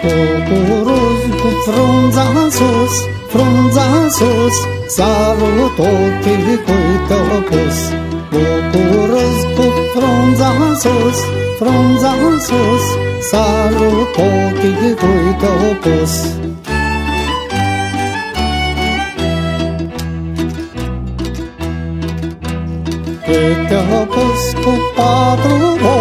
Bucuros cu frunza sus, salutul ticuită pus. Bucuros cu frunza sus, salutul ticuită pus. Câte-o pus cu patru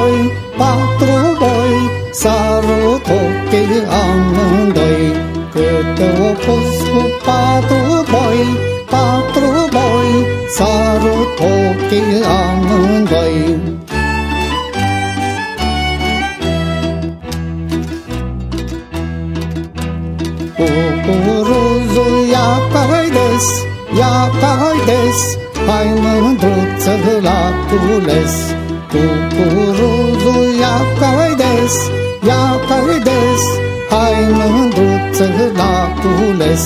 boi, sărut ochii amândoi. Câte-o pus cu patru boi, sărut ochii amândoi. Cucuruzul ia-că-i des, hai mândruță la cules. Cucuruzul ia-că-i des, hai mândruță la cules.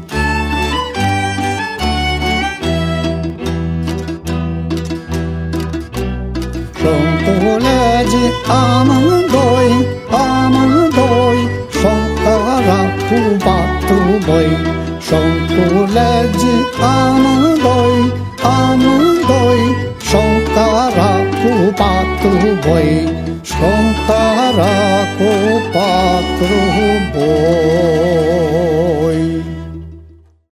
Și-o culege amândoi, și-o căra cu patru boi. Și-o culege amândoi, și-o căra cu patru boi. Și-o căra cu patru boi.